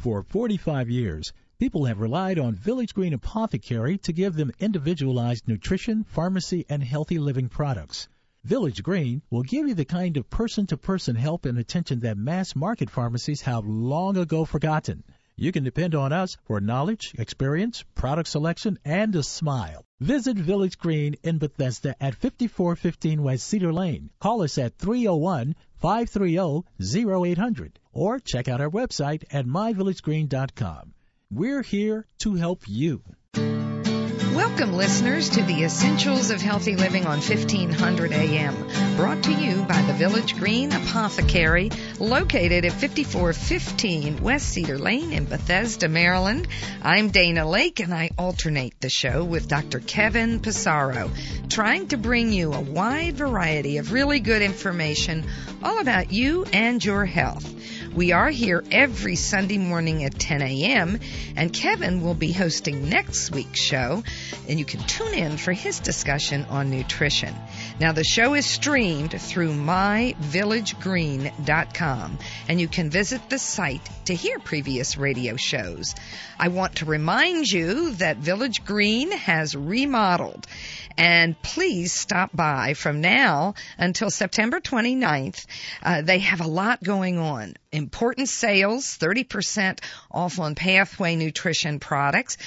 For 45 years, people have relied on Village Green Apothecary to give them individualized nutrition, pharmacy, and healthy living products. Village Green will give you the kind of person-to-person help and attention that mass-market pharmacies have long ago forgotten. You can depend on us for knowledge, experience, product selection, and a smile. Visit Village Green in Bethesda at 5415 West Cedar Lane. Call us at 301-530-0800 or check out our website at myvillagegreen.com. We're here to help you. Welcome, listeners, to the Essentials of Healthy Living on 1500 AM, brought to you by the Village Green Apothecary, located at 5415 West Cedar Lane in Bethesda, Maryland. I'm Dana Lake, and I alternate the show with Dr. Kevin Pissarro, trying to bring you a wide variety of really good information all about you and your health. We are here every Sunday morning at 10 a.m., and Kevin will be hosting next week's show, and you can tune in for his discussion on nutrition. Now, the show is streamed through myvillagegreen.com, and you can visit the site to hear previous radio shows. I want to remind you that Village Green has remodeled, and please stop by from now until September 29th. They have a lot going on. Important sales, 30% off on Pathway Nutrition products,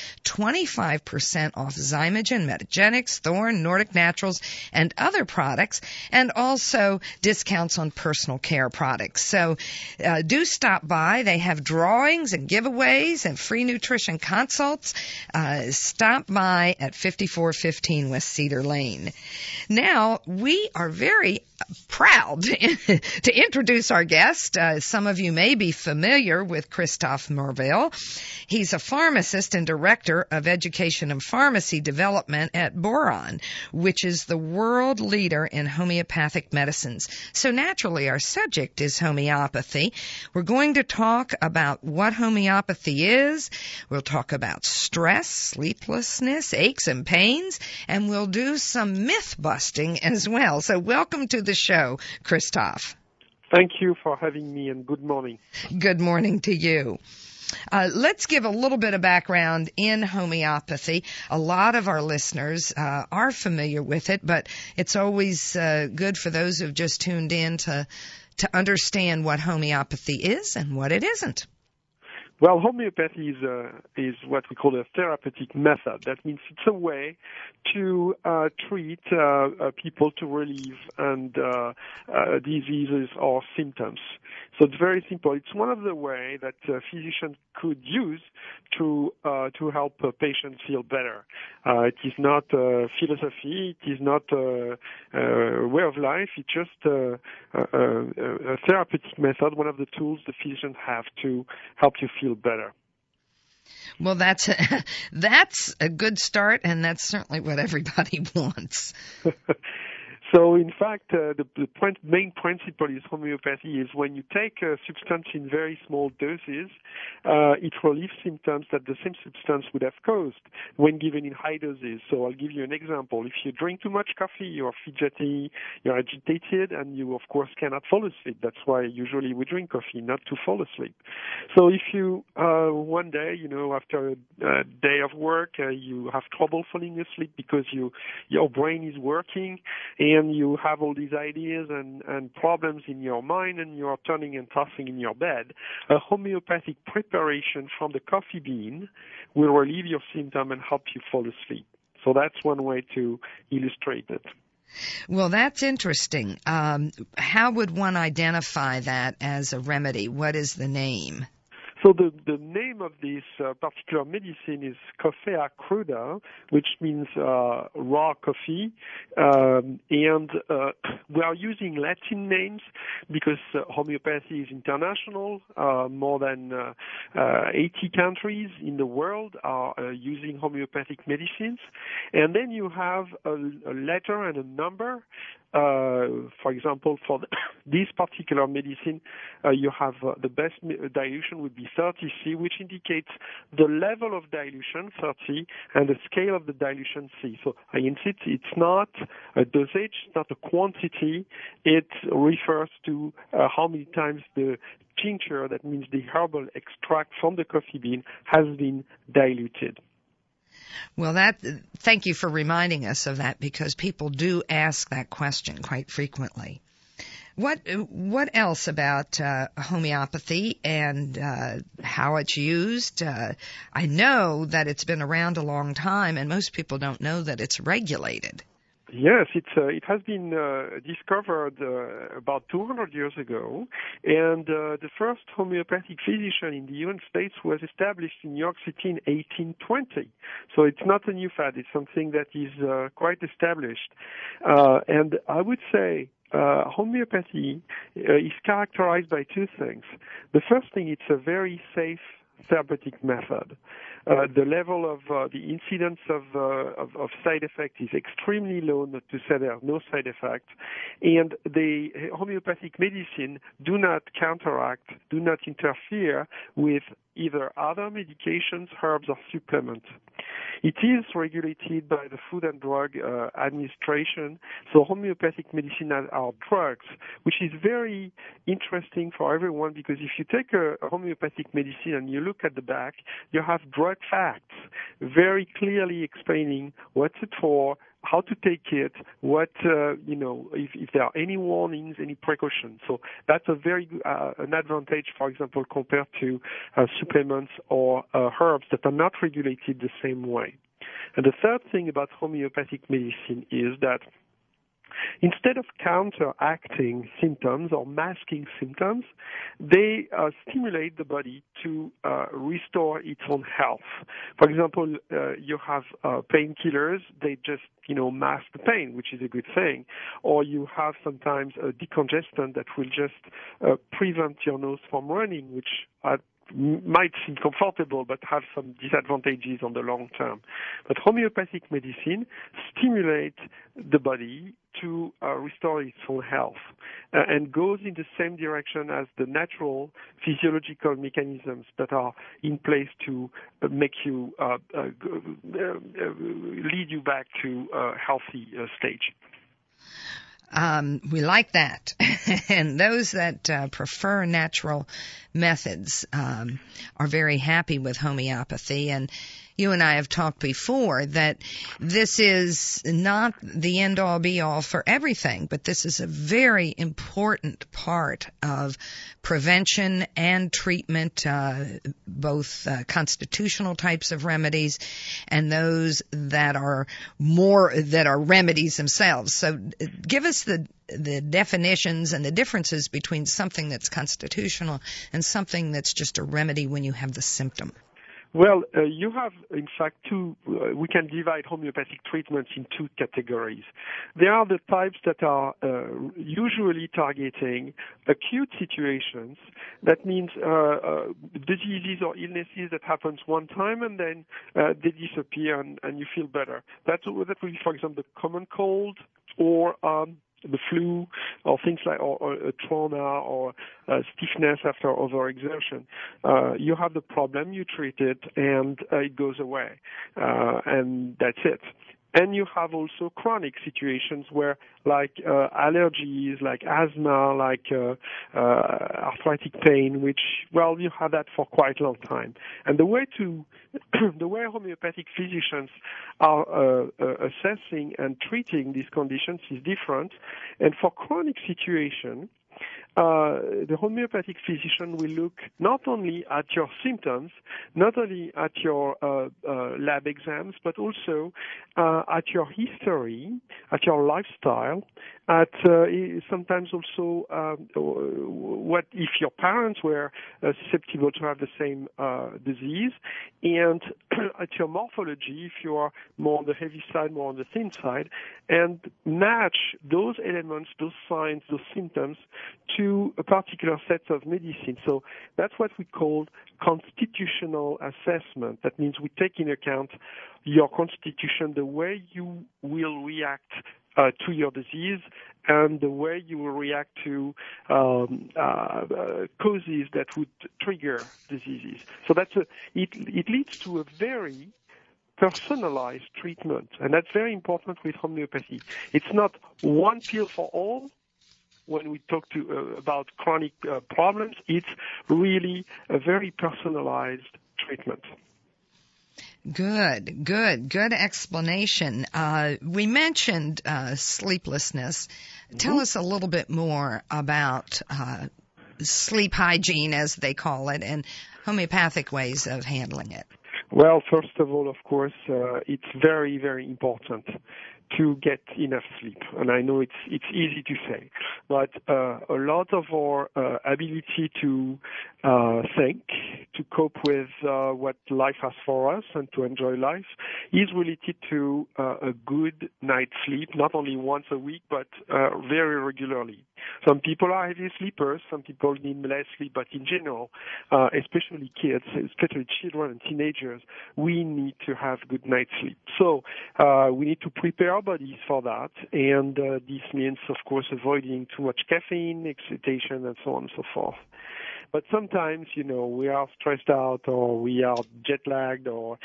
25% off Zymogen, Metagenics, Thorne, Nordic Naturals, and other products, and also discounts on personal care products. So do stop by. They have drawings and giveaways and free nutrition consults. Stop by at 5415 West Cedar Lane. Now, we are very proud to introduce our guest. Some of you may be familiar with Christophe Morville. He's a pharmacist and director of education and pharmacy development at Boiron, which is the world leader in homeopathic medicines. So naturally, our subject is homeopathy. We're going to talk about what homeopathy is. We'll talk about stress, sleeplessness, aches and pains, and we'll do some myth busting as well. So welcome to the show, Christophe. Thank you for having me, and good morning. Good morning to you. Let's give a little bit of background in homeopathy. A lot of our listeners are familiar with it, but it's always good for those who've just tuned in to understand what homeopathy is and what it isn't. Well, homeopathy is what we call a therapeutic method. That means it's a way to treat people to relieve and diseases or symptoms. So it's very simple. It's one of the ways that physicians could use to help patients feel better. It is not philosophy. It is not a way of life. It's just a therapeutic method, one of the tools the physicians have to help you feel better. Well, that's a good start, and that's certainly what everybody wants. So, in fact, the main principle is homeopathy is when you take a substance in very small doses, it relieves symptoms that the same substance would have caused when given in high doses. So I'll give you an example. If you drink too much coffee, you're fidgety, you're agitated, and you, of course, cannot fall asleep. That's why usually we drink coffee, not to fall asleep. So if you, one day, after a day of work, you have trouble falling asleep because your brain is working, and you have all these ideas and problems in your mind, and you are turning and tossing in your bed, a homeopathic preparation from the coffee bean will relieve your symptom and help you fall asleep. So that's one way to illustrate it. Well, that's interesting. How would one identify that as a remedy? What is the name? So the name of this particular medicine is Coffea cruda, which means raw coffee, and we are using Latin names because homeopathy is international. More than 80 countries in the world are using homeopathic medicines, and then you have a letter and a number for example, for this particular medicine, you have the best dilution would be 30C, which indicates the level of dilution, 30, and the scale of the dilution, C. So I insist it's not a dosage, it's not a quantity. It refers to how many times the tincture, that means the herbal extract from the coffee bean, has been diluted. Well, thank you for reminding us of that, because people do ask that question quite frequently. What else about homeopathy and how it's used? I know that it's been around a long time, and most people don't know that it's regulated. Yes, it has been discovered about 200 years ago, and the first homeopathic physician in the United States was established in New York City in 1820. So it's not a new fad; it's something that is quite established. And I would say homeopathy is characterized by two things. The first thing, it's a very safe therapeutic method. The level of the incidence of side effects is extremely low, not to say there are no side effects. And the homeopathic medicine do not counteract, do not interfere with either other medications, herbs, or supplements. It is regulated by the Food and Drug Administration. So homeopathic medicine are drugs, which is very interesting for everyone, because if you take a homeopathic medicine and you look at the back, you have drug facts very clearly explaining what's it for, how to take it, what, if there are any warnings, any precautions. So that's a very good, an advantage, for example, compared to supplements or herbs that are not regulated the same way. And the third thing about homeopathic medicine is that instead of counteracting symptoms or masking symptoms, they stimulate the body to restore its own health. For example, you have painkillers, they just mask the pain, which is a good thing. Or you have sometimes a decongestant that will just prevent your nose from running, which might seem comfortable but have some disadvantages on the long term. But homeopathic medicine stimulates the body to restore its own health and goes in the same direction as the natural physiological mechanisms that are in place to make you lead you back to a healthy stage. We like that. And those that prefer natural methods are very happy with homeopathy. And you and I have talked before that this is not the end-all, be-all for everything, but this is a very important part of prevention and treatment, both constitutional types of remedies and those that are remedies themselves. So give us the definitions and the differences between something that's constitutional and something that's just a remedy when you have the symptom. Well, you have, in fact, we can divide homeopathic treatments in two categories. There are the types that are usually targeting acute situations. That means diseases or illnesses that happens one time and then they disappear and you feel better. That will be, for example, the common cold or the flu, or things like, or a trauma, or stiffness after overexertion. You have the problem, you treat it, and it goes away, and that's it. And you have also chronic situations where, like allergies, like asthma, like arthritic pain, which, well, you have that for quite a long time. And the way homeopathic physicians are assessing and treating these conditions is different. And for chronic situation, the homeopathic physician will look not only at your symptoms, not only at your lab exams, but also at your history, at your lifestyle, at sometimes also what if your parents were susceptible to have the same disease, and at your morphology, if you are more on the heavy side, more on the thin side, and match those elements, those signs, those symptoms to a particular set of medicine. So that's what we call constitutional assessment. That means we take into account your constitution, the way you will react to your disease and the way you will react to causes that would trigger diseases. So it leads to a very personalized treatment, and that's very important with homeopathy. It's not one pill for all. When we talk about chronic problems, it's really a very personalized treatment. Good explanation. We mentioned sleeplessness. Tell us a little bit more about sleep hygiene, as they call it, and homeopathic ways of handling it. Well, first of all, of course, it's very, very important to get enough sleep. And I know it's easy to say, but a lot of our ability to think, to cope with what life has for us and to enjoy life is related to a good night's sleep, not only once a week, but very regularly. Some people are heavy sleepers, some people need less sleep, but in general, especially kids, especially children and teenagers, we need to have good night's sleep. So we need to prepare our bodies for that, and this means, of course, avoiding too much caffeine, excitation, and so on and so forth. But sometimes, we are stressed out, or we are jet lagged, or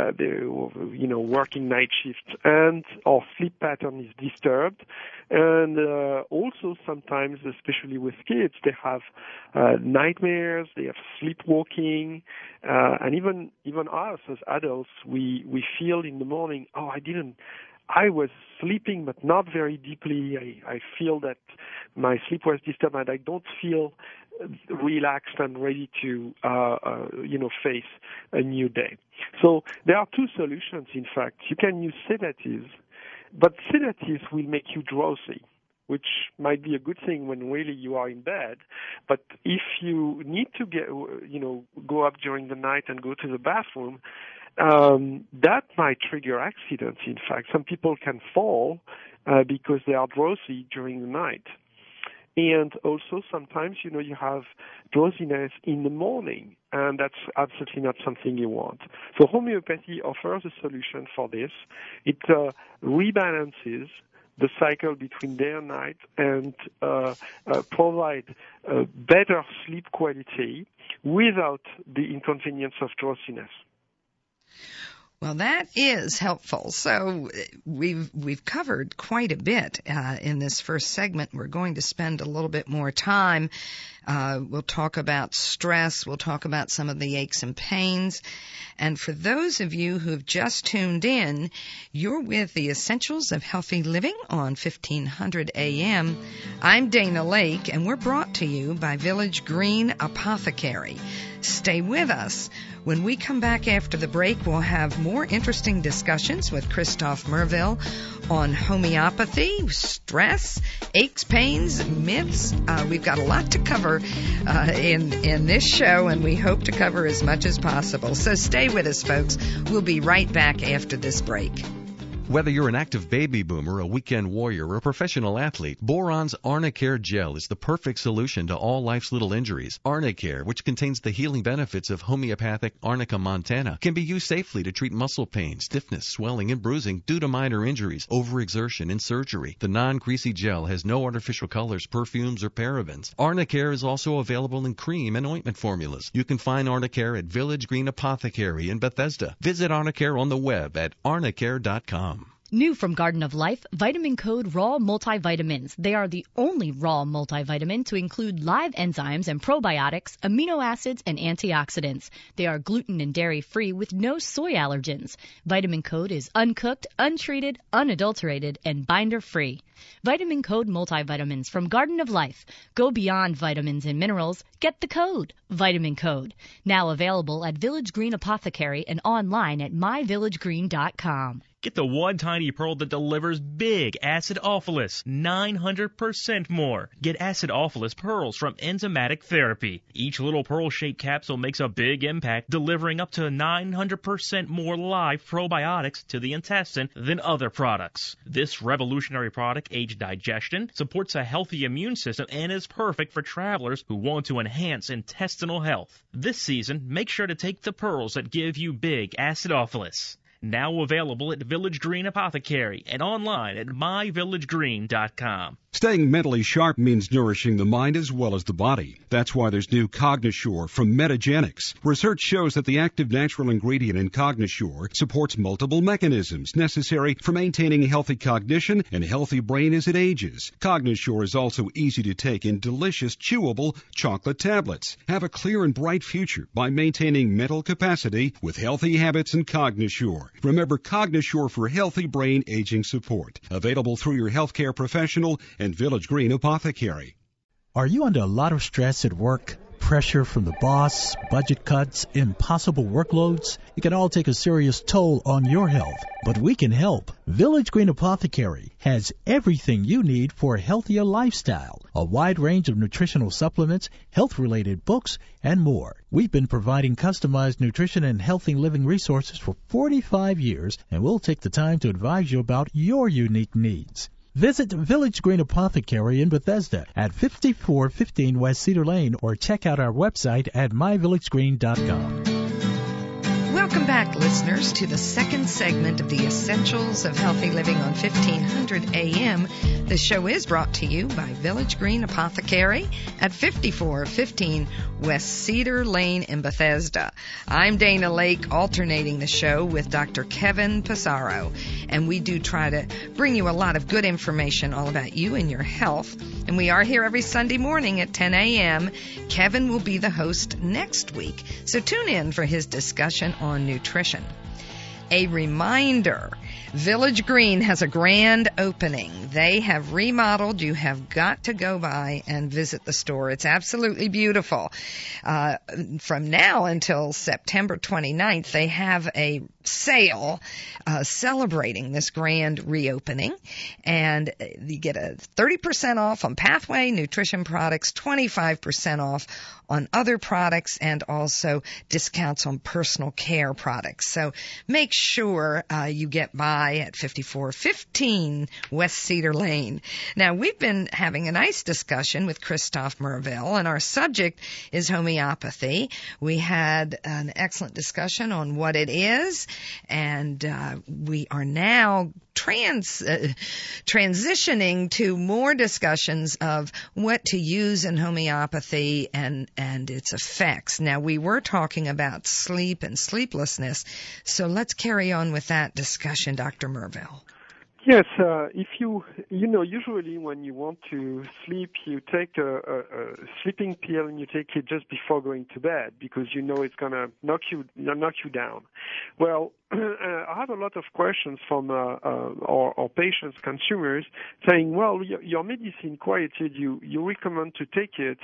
working night shifts, and our sleep pattern is disturbed. And also sometimes, especially with kids, they have nightmares, they have sleepwalking, and even us as adults, we feel in the morning, I was sleeping, but not very deeply. I feel that my sleep was disturbed, and I don't feel relaxed and ready to, face a new day. So there are two solutions, in fact. You can use sedatives, but sedatives will make you drowsy, which might be a good thing when really you are in bed. But if you need to go up during the night and go to the bathroom, that might trigger accidents. In fact, some people can fall because they are drowsy during the night. And also sometimes, you have drowsiness in the morning, and that's absolutely not something you want. So homeopathy offers a solution for this. It rebalances the cycle between day and night and provide better sleep quality without the inconvenience of drowsiness. Well, that is helpful. So we've covered quite a bit in this first segment. We're going to spend a little bit more time. We'll talk about stress. We'll talk about some of the aches and pains. And for those of you who have just tuned in, you're with the Essentials of Healthy Living on 1500 AM. I'm Dana Lake, and we're brought to you by Village Green Apothecary. Stay with us. When we come back after the break, we'll have more interesting discussions with Christophe Merville on homeopathy, stress, aches, pains, myths. We've got a lot to cover in this show, and we hope to cover as much as possible. So stay with us, folks. We'll be right back after this break. Whether you're an active baby boomer, a weekend warrior, or a professional athlete, Boron's Arnicare Gel is the perfect solution to all life's little injuries. Arnicare, which contains the healing benefits of homeopathic Arnica montana, can be used safely to treat muscle pain, stiffness, swelling, and bruising due to minor injuries, overexertion, and surgery. The non-greasy gel has no artificial colors, perfumes, or parabens. Arnicare is also available in cream and ointment formulas. You can find Arnicare at Village Green Apothecary in Bethesda. Visit Arnicare on the web at arnicare.com. New from Garden of Life, Vitamin Code Raw Multivitamins. They are the only raw multivitamin to include live enzymes and probiotics, amino acids, and antioxidants. They are gluten and dairy-free with no soy allergens. Vitamin Code is uncooked, untreated, unadulterated, and binder-free. Vitamin Code Multivitamins from Garden of Life. Go beyond vitamins and minerals. Get the code, Vitamin Code. Now available at Village Green Apothecary and online at myvillagegreen.com. Get the one tiny pearl that delivers big acidophilus, 900% more. Get acidophilus pearls from Enzymatic Therapy. Each little pearl-shaped capsule makes a big impact, delivering up to 900% more live probiotics to the intestine than other products. This revolutionary product aids digestion, supports a healthy immune system, and is perfect for travelers who want to enhance intestinal health. This season, make sure to take the pearls that give you big acidophilus. Now available at Village Green Apothecary and online at myvillagegreen.com. Staying mentally sharp means nourishing the mind as well as the body. That's why there's new Cognosure from Metagenics. Research shows that the active natural ingredient in Cognosure supports multiple mechanisms necessary for maintaining healthy cognition and healthy brain as it ages. Cognosure is also easy to take in delicious, chewable chocolate tablets. Have a clear and bright future by maintaining mental capacity with healthy habits and Cognosure. Remember Cognosure for healthy brain aging support. Available through your healthcare professional and Village Green Apothecary. Are you under a lot of stress at work? Pressure from the boss, budget cuts, impossible workloads? It can all take a serious toll on your health, but we can help. Village Green Apothecary has everything you need for a healthier lifestyle, a wide range of nutritional supplements, health-related books, and more. We've been providing customized nutrition and healthy living resources for 45 years, and we'll take the time to advise you about your unique needs. Visit Village Green Apothecary in Bethesda at 5415 West Cedar Lane or check out our website at myvillagegreen.com. Welcome back, listeners, to the second segment of the Essentials of Healthy Living on 1500 AM. The show is brought to you by Village Green Apothecary at 5415 West Cedar Lane in Bethesda. I'm Dana Lake, alternating the show with Dr. Kevin Pissarro, and we do try to bring you a lot of good information all about you and your health. And we are here every Sunday morning at 10 a.m. Kevin will be the host next week, so tune in for his discussion on nutrition. A reminder, Village Green has a grand opening. They have remodeled. You have got to go by and visit the store. It's absolutely beautiful. From now until September 29th, they have a sale celebrating this grand reopening, and you get a 30% off on Pathway nutrition products, 25% off on other products, and also discounts on personal care products. So make sure you get by at 5415 West Cedar Lane. Now, we've been having a nice discussion with Christophe Merville, and our subject is homeopathy. We had an excellent discussion on what it is, and we are now transitioning to more discussions of what to use in homeopathy and its effects. Now, we were talking about sleep and sleeplessness, so let's carry on with that discussion, Dr. Merville. Yes, if usually when you want to sleep, you take a sleeping pill and you take it just before going to bed because you know it's gonna knock you down. Well, I have a lot of questions from our patients, consumers, saying, well, your medicine quieted, you recommend to take it,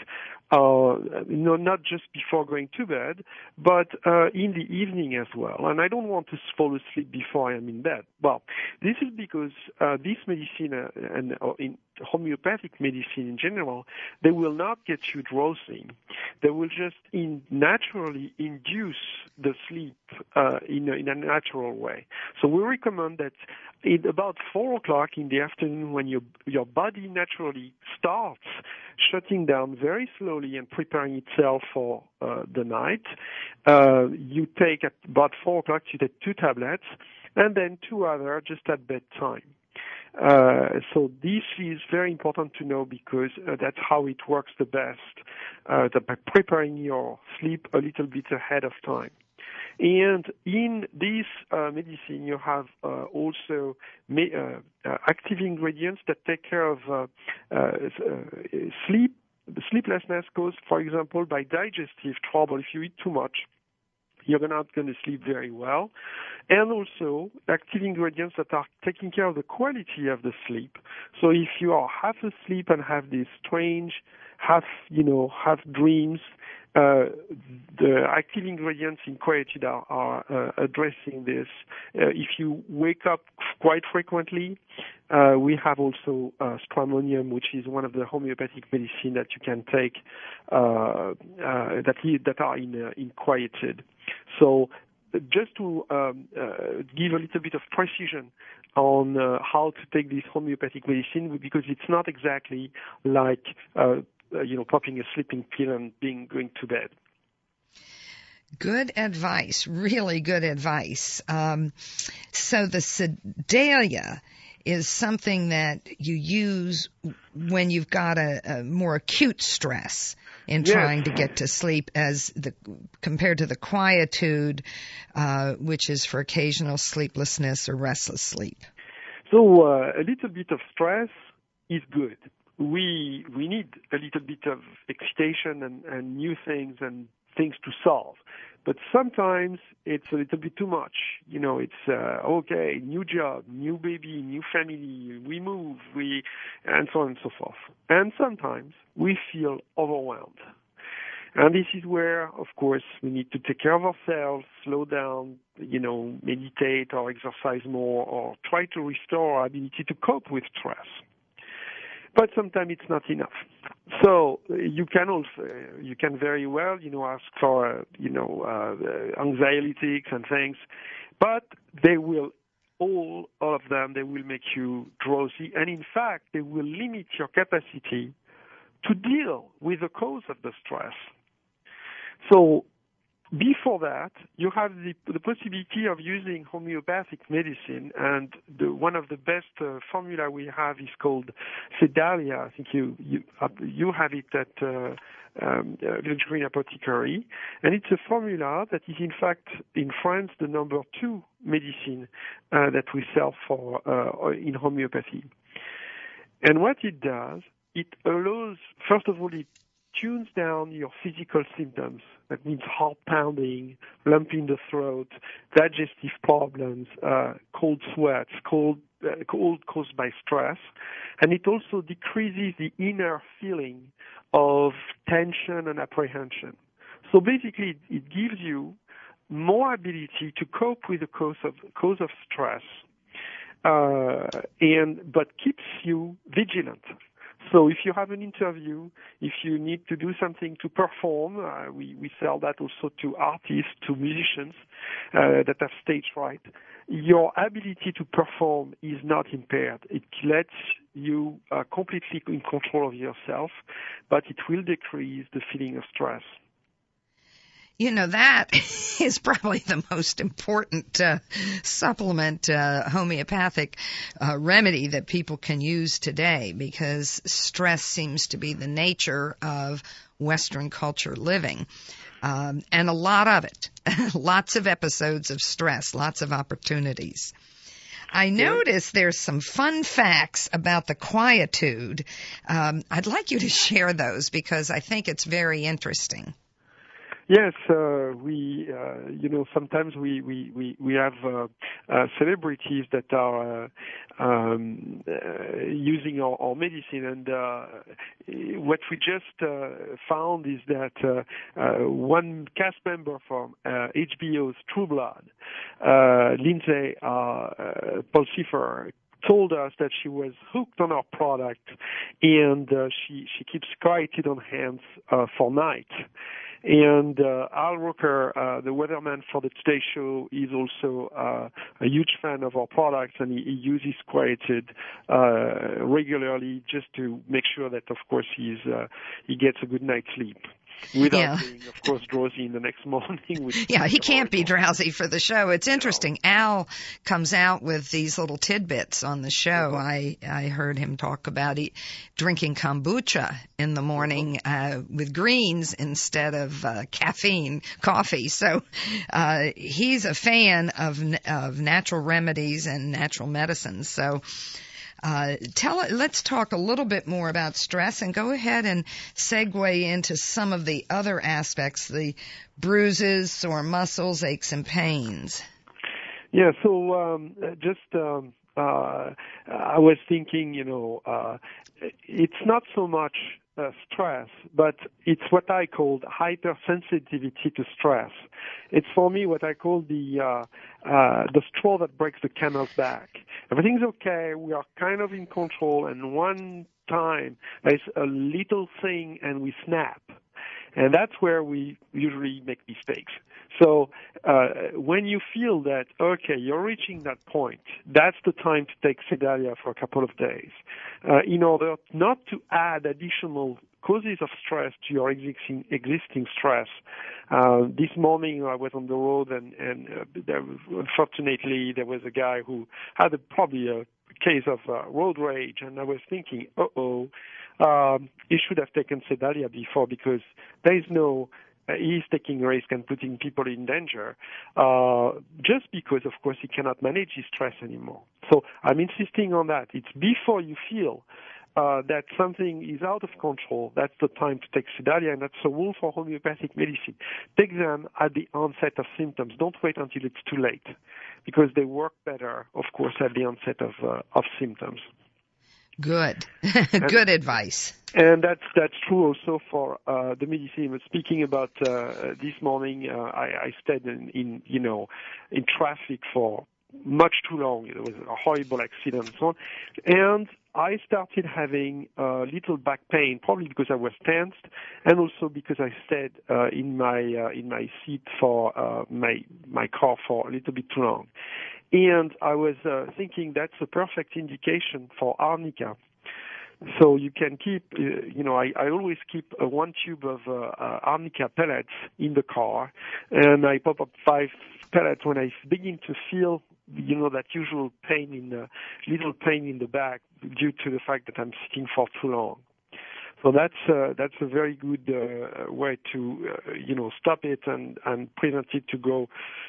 not just before going to bed, but in the evening as well. And I don't want to fall asleep before I am in bed. Well, this is because this medicine and in homeopathic medicine in general, they will not get you drowsy. They will just naturally induce the sleep in a natural way. So we recommend that at about 4 o'clock in the afternoon, when your body naturally starts shutting down very slowly and preparing itself for the night, you take at about 4 o'clock, you take 2 tablets, and then 2 other just at bedtime. So this is very important to know because that's how it works the best, by preparing your sleep a little bit ahead of time. And in this medicine, you have also active ingredients that take care of sleep. Sleeplessness caused, for example, by digestive trouble. If you eat too much, you're not going to sleep very well. And also active ingredients that are taking care of the quality of the sleep. So if you are half asleep and have these strange half dreams, the active ingredients in quietude are addressing this. If you wake up quite frequently, we have also stramonium, which is one of the homeopathic medicine that you can take that are in quietude. So just to give a little bit of precision on how to take this homeopathic medicine, because it's not exactly like popping a sleeping pill and going to bed. Good advice, really good advice. So the Sedalia is something that you use when you've got a more acute stress in trying to get to sleep, compared to the Quietude, which is for occasional sleeplessness or restless sleep. So a little bit of stress is good. We need a little bit of excitation and new things and things to solve. But sometimes it's a little bit too much. It's okay, new job, new baby, new family, we move, and so on and so forth. And sometimes we feel overwhelmed. And this is where, of course, we need to take care of ourselves, slow down, meditate or exercise more, or try to restore our ability to cope with stress. But sometimes it's not enough. So you can very well, ask for, anxiolytics and things, but they will, all of them, they will make you drowsy. And in fact, they will limit your capacity to deal with the cause of the stress. So before that, you have the possibility of using homeopathic medicine, and one of the best formula we have is called Sedalia. I think you have it at Village Green Apothecary, and it's a formula that is in fact in France the number 2 medicine that we sell for in homeopathy. And what it does, it allows, first of all, it tunes down your physical symptoms. That means heart pounding, lump in the throat, digestive problems, cold sweats, cold caused by stress. And it also decreases the inner feeling of tension and apprehension. So basically, it gives you more ability to cope with the cause of stress, but keeps you vigilant. So if you have an interview, if you need to do something to perform, we sell that also to artists, to musicians that have stage fright. Your ability to perform is not impaired. It lets you completely in control of yourself, but it will decrease the feeling of stress. That is probably the most important supplement, homeopathic remedy that people can use today, because stress seems to be the nature of Western culture living. And a lot of it, lots of episodes of stress, lots of opportunities. I noticed there's some fun facts about the Quietude. I'd like you to share those because I think it's very interesting. Yes, sometimes we have celebrities that are using our medicine, and what we just found is that one cast member from HBO's True Blood, Lindsay Pulsifer, told us that she was hooked on our product, and she keeps Quietude on hand for night. And Al Roker, the weatherman for the Today Show, is also a huge fan of our products, and he uses Quietude regularly just to make sure that, of course, he gets a good night's sleep. Without being, of course, drowsy in the next morning. He can't be drowsy for the show. It's interesting. Al comes out with these little tidbits on the show. I heard him talk about drinking kombucha in the morning with greens instead of caffeine coffee. So he's a fan of natural remedies and natural medicines. So let's talk a little bit more about stress, and go ahead and segue into some of the other aspects, the bruises, sore muscles, aches and pains. Yeah, so I was thinking, it's not so much stress, but it's what I called hypersensitivity to stress. It's for me what I call the straw that breaks the camel's back. Everything's okay, we are kind of in control, and one time there's a little thing and we snap. And that's where we usually make mistakes. So when you feel that, okay, you're reaching that point, that's the time to take Sedalia for a couple of days in order not to add additional causes of stress to your existing stress. This morning I was on the road, and unfortunately there was a guy who had probably a case of road rage, and I was thinking, he should have taken Sedalia before, because there is no he's taking risk and putting people in danger, just because, of course, he cannot manage his stress anymore. So I'm insisting on that. It's before you feel that something is out of control, that's the time to take Sedalia, and that's a rule for homeopathic medicine. Take them at the onset of symptoms. Don't wait until it's too late, because they work better, of course, at the onset of symptoms. Good. Good advice. And that's true also for the medicine. But speaking about this morning, I stayed in traffic for much too long. It was a horrible accident and so on. And I started having little back pain, probably because I was tensed, and also because I stayed in my seat for my car for a little bit too long. And I was thinking that's a perfect indication for arnica. So you can keep, I always keep 1 tube of arnica pellets in the car, and I pop up 5 pellets when I begin to feel, that usual little pain in the back due to the fact that I'm sitting for too long. So that's a very good way to, stop it and prevent it to go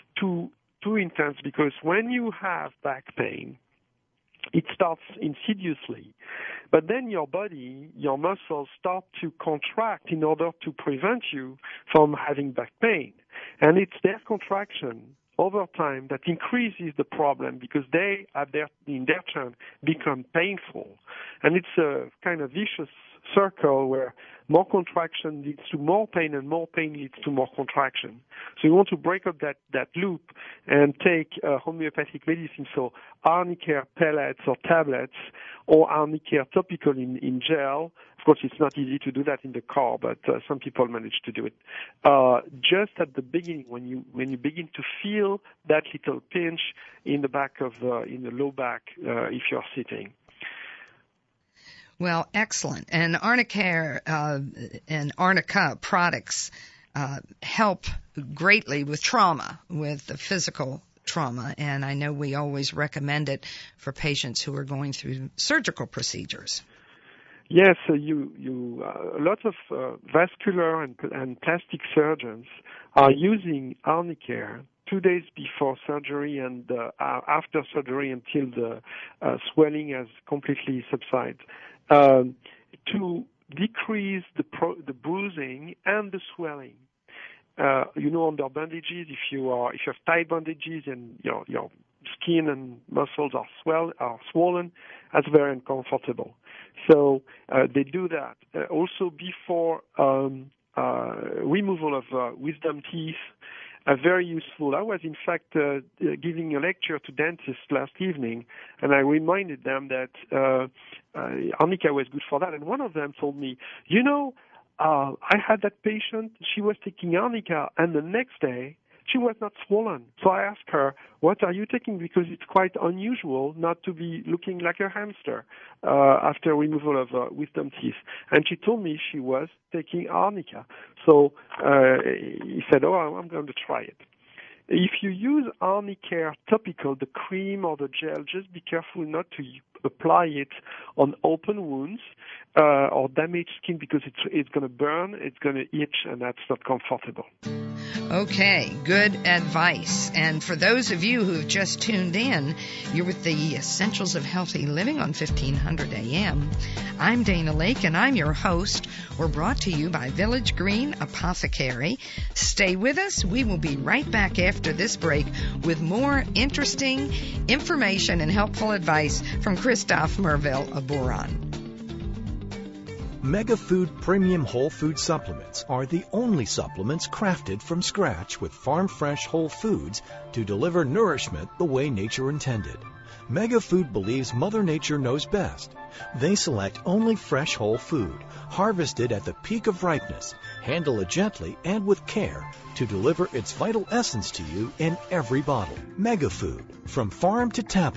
too intense, because when you have back pain, it starts insidiously, but then your body, your muscles start to contract in order to prevent you from having back pain. And it's their contraction over time that increases the problem, because they, in their turn, become painful. And it's a kind of vicious circle where more contraction leads to more pain, and more pain leads to more contraction. So you want to break up that loop and take homeopathic medicine, so Arnicare pellets or tablets, or Arnicare topical in gel. Of course, it's not easy to do that in the car, but some people manage to do it. Just at the beginning, when you begin to feel that little pinch in the back of in the low back, if you're sitting. Well, excellent. And Arnicare and Arnica products help greatly with trauma, with the physical trauma, and I know we always recommend it for patients who are going through surgical procedures. Yes, lots of vascular and plastic surgeons are using Arnicare 2 days before surgery and after surgery until the swelling has completely subsided, to decrease the bruising and the swelling. Under bandages, if you have tight bandages and your skin and muscles are swollen, that's very uncomfortable. So they do that. Also before removal of wisdom teeth, very useful. I was, in fact, giving a lecture to dentists last evening, and I reminded them that Arnica was good for that. And one of them told me, I had that patient, she was taking Arnica, and the next day she was not swollen. So I asked her, what are you taking? Because it's quite unusual not to be looking like a hamster after removal of wisdom teeth. And she told me she was taking Arnica. So he said, I'm going to try it. If you use Arnicare topical, the cream or the gel, just be careful not to apply it on open wounds or damaged skin, because it's going to burn, it's going to itch, and that's not comfortable. Okay, good advice. And for those of you who have just tuned in, you're with the Essentials of Healthy Living on 1500 AM. I'm Dana Lake, and I'm your host. We're brought to you by Village Green Apothecary. Stay with us. We will be right back after this break with more interesting information and helpful advice from Christophe Merville of Boiron. MegaFood Premium Whole Food Supplements are the only supplements crafted from scratch with farm-fresh whole foods to deliver nourishment the way nature intended. MegaFood believes Mother Nature knows best. They select only fresh whole food, harvested at the peak of ripeness, handle it gently and with care to deliver its vital essence to you in every bottle. MegaFood, from farm to tablet,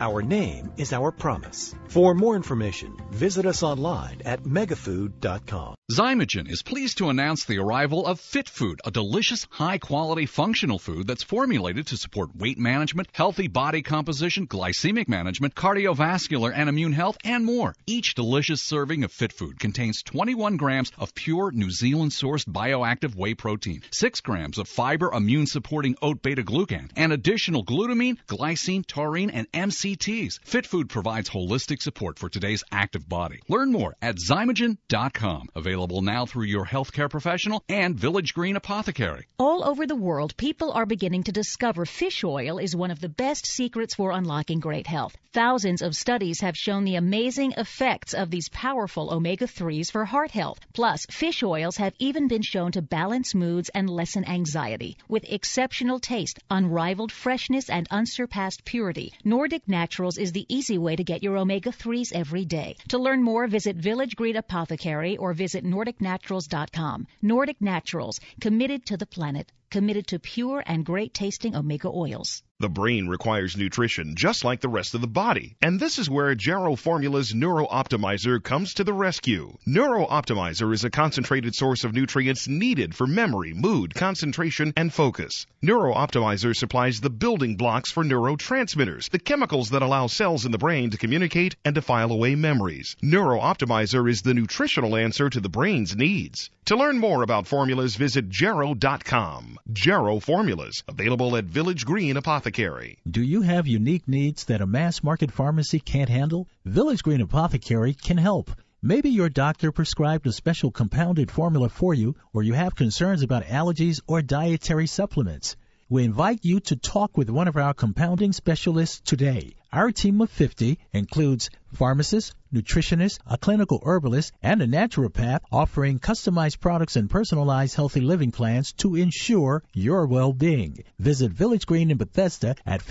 Our name is our promise. For more information, visit us online at megafood.com. Zymogen is pleased to announce the arrival of Fit Food, a delicious, high-quality functional food that's formulated to support weight management, healthy body composition, glycemic management, cardiovascular and immune health, and more. Each delicious serving of Fit Food contains 21 grams of pure New Zealand-sourced bioactive whey protein, 6 grams of fiber immune-supporting oat beta-glucan, and additional glutamine, glycine, taurine, and MCTs. Fit Food provides holistic support for today's active body. Learn more at Zymogen.com. Available now through your healthcare professional and Village Green Apothecary. All over the world, people are beginning to discover fish oil is one of the best secrets for unlocking great health. Thousands of studies have shown the amazing effects of these powerful omega-3s for heart health. Plus, fish oils have even been shown to balance moods and lessen anxiety. With exceptional taste, unrivaled freshness, and unsurpassed purity, Nordic Naturals is the easy way to get your omega-3s every day. To learn more, visit Village Green Apothecary or visit NordicNaturals.com. Nordic Naturals, committed to the planet, committed to pure and great-tasting omega oils. The brain requires nutrition just like the rest of the body, and this is where Jarrow Formula's Neuro Optimizer comes to the rescue. Neuro Optimizer is a concentrated source of nutrients needed for memory, mood, concentration, and focus. Neuro Optimizer supplies the building blocks for neurotransmitters, the chemicals that allow cells in the brain to communicate and to file away memories. Neuro Optimizer is the nutritional answer to the brain's needs. To learn more about formulas, visit Jarrow.com. Jarrow Formulas, available at Village Green Apothecary. Do you have unique needs that a mass market pharmacy can't handle? Village Green Apothecary can help. Maybe your doctor prescribed a special compounded formula for you, or you have concerns about allergies or dietary supplements. We invite you to talk with one of our compounding specialists today. Our team of 50 includes pharmacists, nutritionists, a clinical herbalist, and a naturopath offering customized products and personalized healthy living plans to ensure your well-being. Visit Village Green in Bethesda at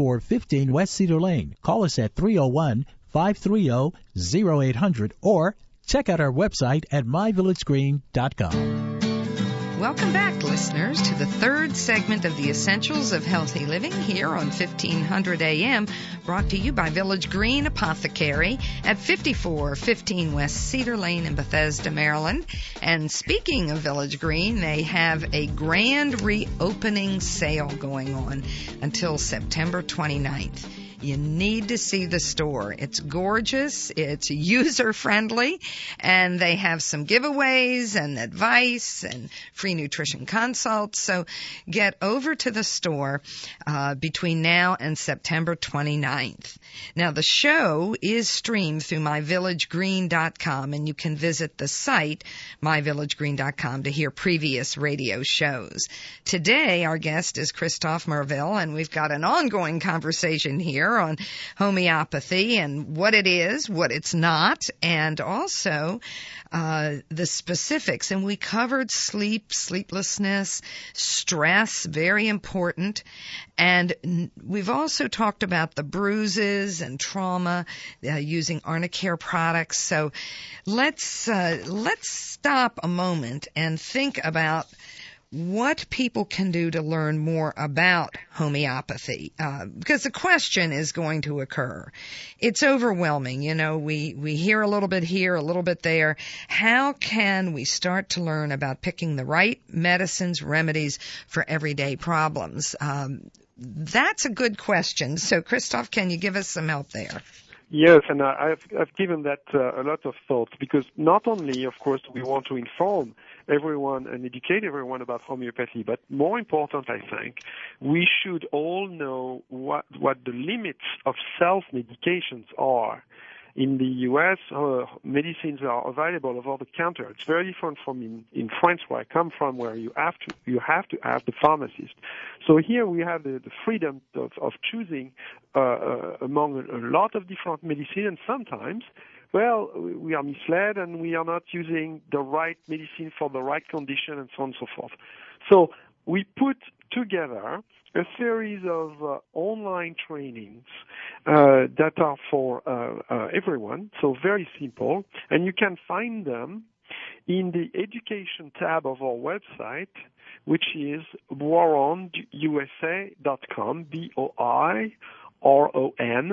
5415 West Cedar Lane. Call us at 301-530-0800 or check out our website at myvillagegreen.com. Welcome back, listeners, to the third segment of the Essentials of Healthy Living here on 1500 AM, brought to you by Village Green Apothecary at 5415 West Cedar Lane in Bethesda, Maryland. And speaking of Village Green, they have a grand reopening sale going on until September 29th. You need to see the store. It's gorgeous, it's user-friendly, and they have some giveaways and advice and free nutrition consults. So get over to the store between now and September 29th. Now, the show is streamed through myvillagegreen.com, and you can visit the site, myvillagegreen.com, to hear previous radio shows. Today, our guest is Christophe Merville, and we've got an ongoing conversation here on homeopathy and what it is, what it's not, and also the specifics. And we covered sleep, sleeplessness, stress, very important. And we've also talked about the bruises and trauma using Arnicare products. So let's stop a moment and think about what people can do to learn more about homeopathy, because the question is going to occur. It's overwhelming. You know, we hear a little bit here, a little bit there. How can we start to learn about picking the right medicines, remedies for everyday problems? That's a good question. So, Christophe, can you give us some help there? Yes, and I've given that a lot of thought, because not only, of course, we want to inform everyone and educate everyone about homeopathy, but more important, I think, we should all know what the limits of self-medications are. In the U.S., medicines are available over the counter. It's very different from in France, where I come from, where you have to have the pharmacist. So here we have the freedom of choosing among a lot of different medicine, and sometimes, well, we are misled and we are not using the right medicine for the right condition, and so on and so forth. So we put together a series of online trainings that are for everyone, so very simple, and you can find them in the education tab of our website, which is boironusa.com, BOIRON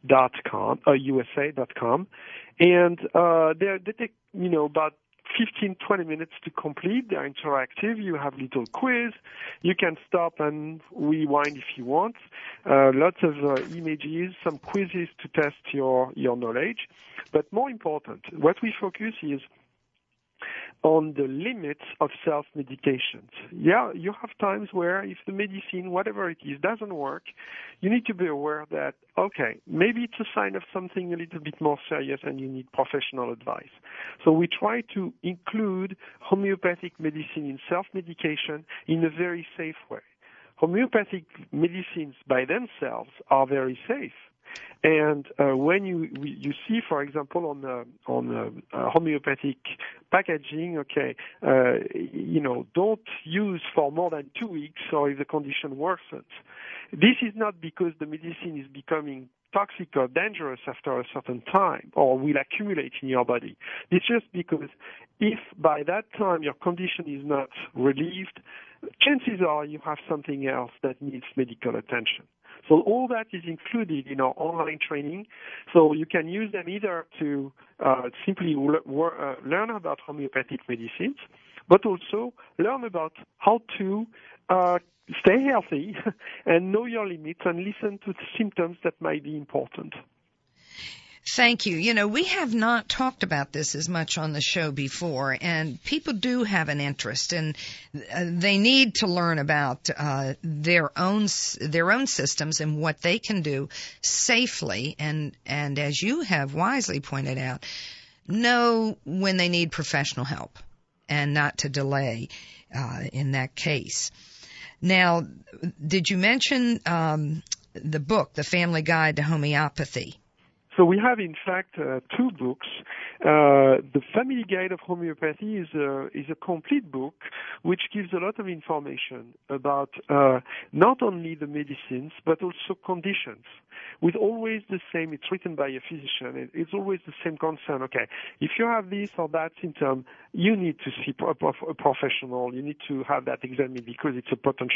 USA.com, and they take about 15-20 minutes to complete. They're interactive. You have little quiz. You can stop and rewind if you want. Lots of images, some quizzes to test your knowledge. But more important, what we focus is on the limits of self-medications. Yeah, you have times where if the medicine, whatever it is, doesn't work, you need to be aware that, okay, maybe it's a sign of something a little bit more serious and you need professional advice. So we try to include homeopathic medicine in self-medication in a very safe way. Homeopathic medicines by themselves are very safe. And when you see, for example, on homeopathic packaging, don't use for more than 2 weeks, or if the condition worsens. This is not because the medicine is becoming toxic or dangerous after a certain time, or will accumulate in your body. It's just because if by that time your condition is not relieved, chances are you have something else that needs medical attention. So all that is included in our online training. So you can use them either to simply learn about homeopathic medicines, but also learn about how to stay healthy and know your limits and listen to the symptoms that might be important. Thank you. We have not talked about this as much on the show before, and people do have an interest, and they need to learn about their own systems and what they can do safely, and as you have wisely pointed out, know when they need professional help and not to delay in that case. Now, did you mention the book, The Family Guide to Homeopathy? So we have, in fact, 2 books. The Family Guide of Homeopathy is a complete book which gives a lot of information about not only the medicines but also conditions. With always the same, it's written by a physician. It's always the same concern. Okay, if you have this or that symptom, you need to see a professional. You need to have that examined because it's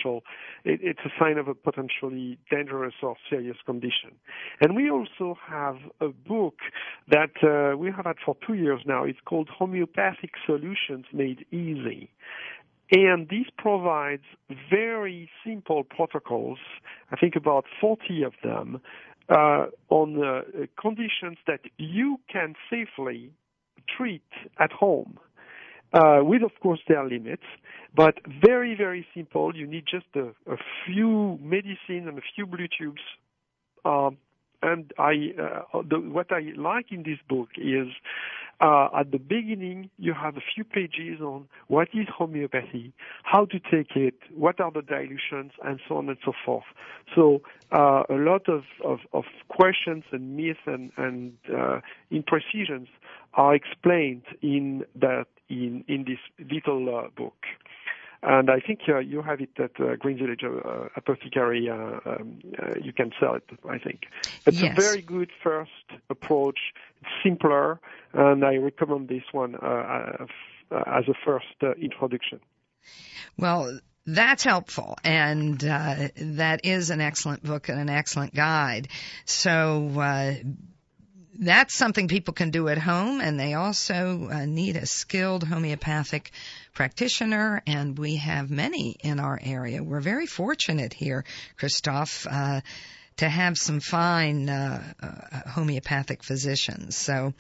a sign of a potentially dangerous or serious condition. And we also have a book that we have had for 2 years now. It's called Homeopathic Solutions Made Easy. And this provides very simple protocols, I think about 40 of them, on conditions that you can safely treat at home, with, of course, their limits, but very, very simple. You need just a few medicine and a few blue tubes. And what I like in this book is at the beginning you have a few pages on what is homeopathy, how to take it, what are the dilutions, and so on and so forth. So a lot of questions and myths and imprecisions are explained in this little book. And I think you have it at Green Village Apothecary. You can sell it, I think. It's a very good first approach. It's simpler, and I recommend this one as a first introduction. Well, that's helpful, and that is an excellent book and an excellent guide. So that's something people can do at home, and they also need a skilled homeopathic practitioner, and we have many in our area. We're very fortunate here, Christophe, to have some fine homeopathic physicians. So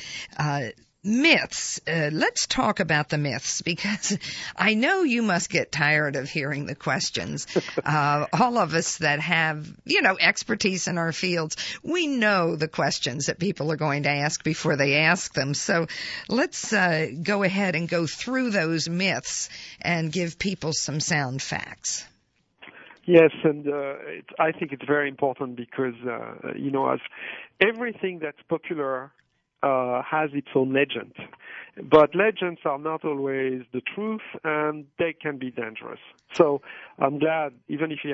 myths. Let's talk about the myths, because I know you must get tired of hearing the questions. All of us that have, expertise in our fields, we know the questions that people are going to ask before they ask them. So let's go ahead and go through those myths and give people some sound facts. Yes, and I think it's very important because, as everything that's popular has its own legend. But legends are not always the truth, and they can be dangerous. So I'm glad, even if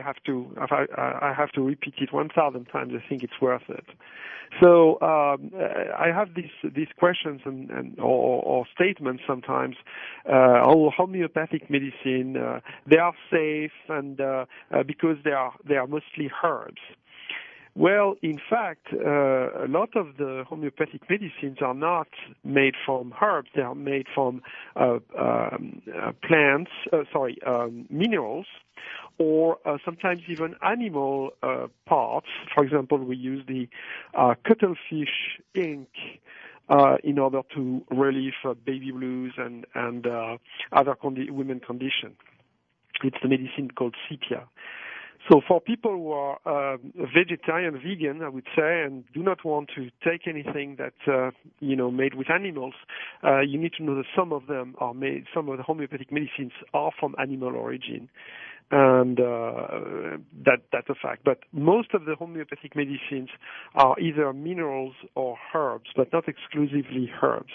I have to repeat it 1,000 times, I think it's worth it. So I have these questions or statements sometimes. Homeopathic medicine, they are safe, and because they are mostly herbs. Well, in fact, a lot of the homeopathic medicines are not made from herbs. They are made from minerals, or sometimes even animal parts. For example, we use the cuttlefish ink in order to relieve baby blues and other women conditions. It's the medicine called sepia. So for people who are vegetarian, vegan, I would say, and do not want to take anything that made with animals, you need to know that some of them are made. Some of the homeopathic medicines are from animal origin, and that's a fact. But most of the homeopathic medicines are either minerals or herbs, but not exclusively herbs.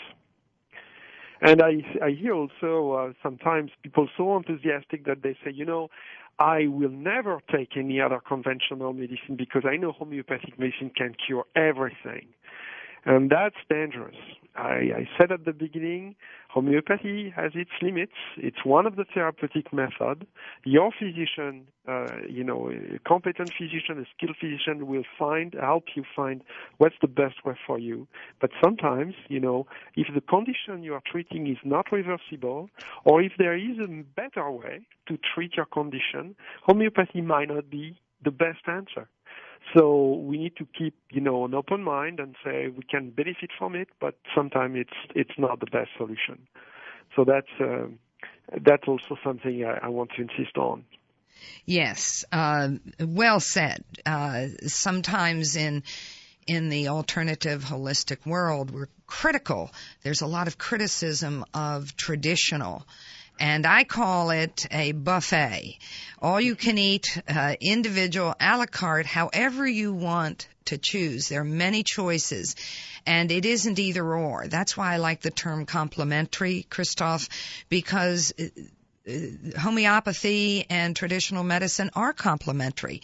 And I hear also sometimes people so enthusiastic that they say, I will never take any other conventional medicine because I know homeopathic medicine can cure everything. And that's dangerous. I said at the beginning, homeopathy has its limits. It's one of the therapeutic methods. Your physician, a competent physician, a skilled physician will help you find what's the best way for you. But sometimes, if the condition you are treating is not reversible, or if there is a better way to treat your condition, homeopathy might not be the best answer. So we need to keep, an open mind and say we can benefit from it, but sometimes it's not the best solution. So that's also something I want to insist on. Yes, well said. Sometimes in the alternative holistic world, we're critical. There's a lot of criticism of traditional. And I call it a buffet. All you can eat, individual, a la carte, however you want to choose. There are many choices, and it isn't either or. That's why I like the term complementary, Christophe, because homeopathy and traditional medicine are complementary.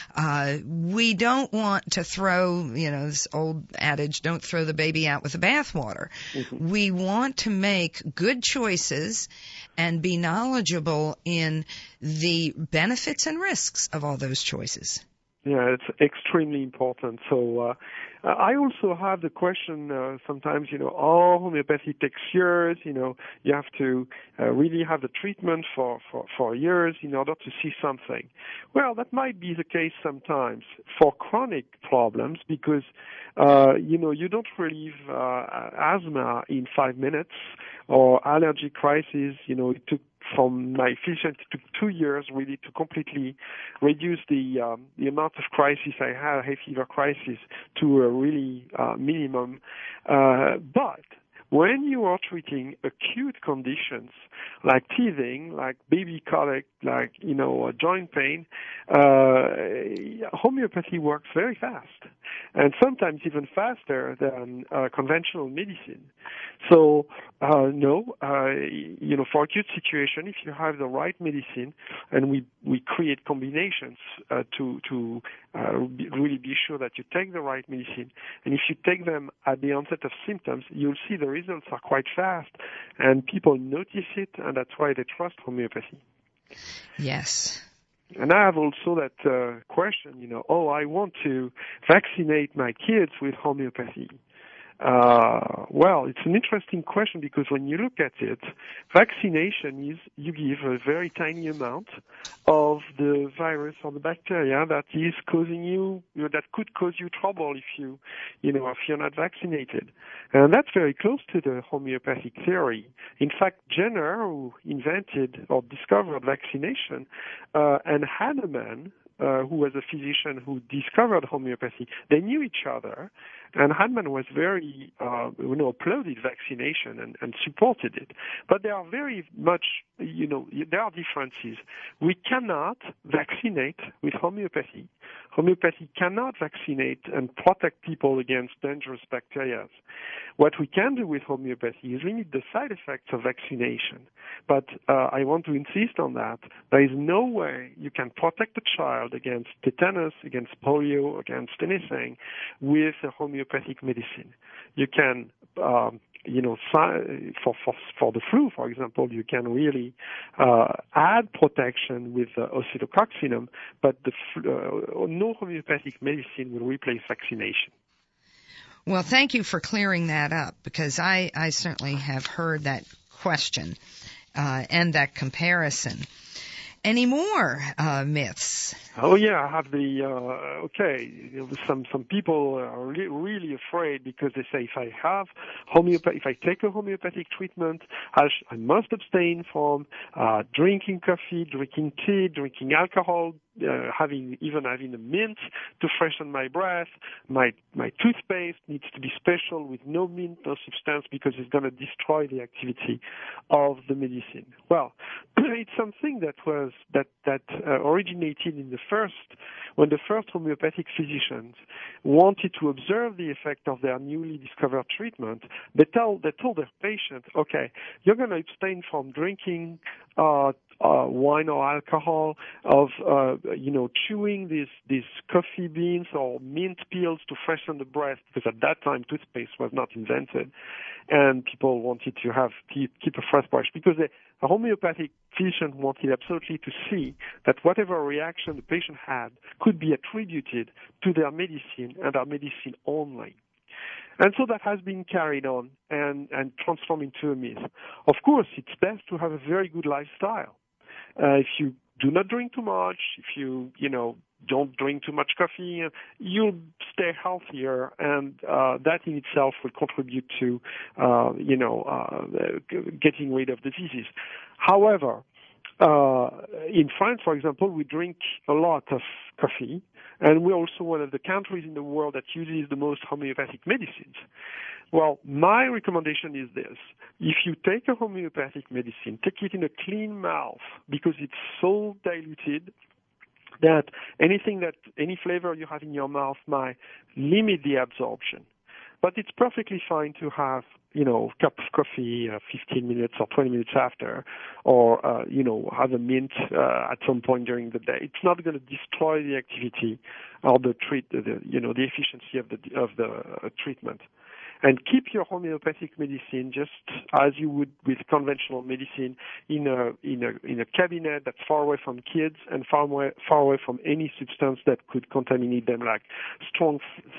We don't want to throw, this old adage, don't throw the baby out with the bathwater. Mm-hmm. We want to make good choices and be knowledgeable in the benefits and risks of all those choices. Yeah, it's extremely important. So I also have the question sometimes, homeopathy takes years, you have to really have the treatment for years in order to see something. Well, that might be the case sometimes for chronic problems because, you don't relieve asthma in 5 minutes or allergy crisis, it took from my physician, it took 2 years really to completely reduce the amount of crisis I had, hay fever crisis, to a really minimum. But when you are treating acute conditions like teething, like baby colic, like, joint pain, homeopathy works very fast, and sometimes even faster than conventional medicine. So, for acute situation, if you have the right medicine, and we create combinations to really be sure that you take the right medicine, and if you take them at the onset of symptoms, you'll see the results are quite fast, and people notice it, and that's why they trust homeopathy. Yes. And I have also that question, I want to vaccinate my kids with homeopathy. Well, it's an interesting question because when you look at it, vaccination is you give a very tiny amount of the virus or the bacteria that is causing you, that could cause you trouble if you're not vaccinated. And that's very close to the homeopathic theory. In fact, Jenner, who invented or discovered vaccination, and Hahnemann, who was a physician who discovered homeopathy, they knew each other, and Hahnemann was very, applauded vaccination and supported it. But there are very much, there are differences. We cannot vaccinate with homeopathy. Homeopathy cannot vaccinate and protect people against dangerous bacteria. What we can do with homeopathy is limit the side effects of vaccination. But I want to insist on that. There is no way you can protect a child against tetanus, against polio, against anything with a homeopathic medicine. You can for the flu, for example, you can really add protection with oscillococcinum, but no homeopathic medicine will replace vaccination. Well, thank you for clearing that up, because I certainly have heard that question and that comparison. Any more myths? Oh yeah, I have some people are really afraid because they say if I take a homeopathic treatment, I must abstain from drinking coffee, drinking tea, drinking alcohol, having a mint to freshen my breath. My toothpaste needs to be special with no mint, no substance, because it's going to destroy the activity of the medicine. Well, it's something that originated in when the first homeopathic physicians wanted to observe the effect of their newly discovered treatment. They told their patient, okay, you're going to abstain from drinking wine or alcohol, of chewing these coffee beans or mint peels to freshen the breath, because at that time toothpaste was not invented, and people wanted to keep a fresh brush, because a homeopathic physician wanted absolutely to see that whatever reaction the patient had could be attributed to their medicine and their medicine only. And so that has been carried on and transformed into a myth. Of course, it's best to have a very good lifestyle. If you do not drink too much, if you don't drink too much coffee, you'll stay healthier, and that in itself will contribute to getting rid of diseases. However, in France, for example, we drink a lot of coffee, and we're also one of the countries in the world that uses the most homeopathic medicines. Well, my recommendation is this. If you take a homeopathic medicine, take it in a clean mouth, because it's so diluted that any flavor you have in your mouth might limit the absorption. But it's perfectly fine to have, a cup of coffee 15 minutes or 20 minutes after, or, have a mint at some point during the day. It's not going to destroy the activity or the efficiency of the treatment. And keep your homeopathic medicine just as you would with conventional medicine in a cabinet that's far away from kids and far away from any substance that could contaminate them, like strong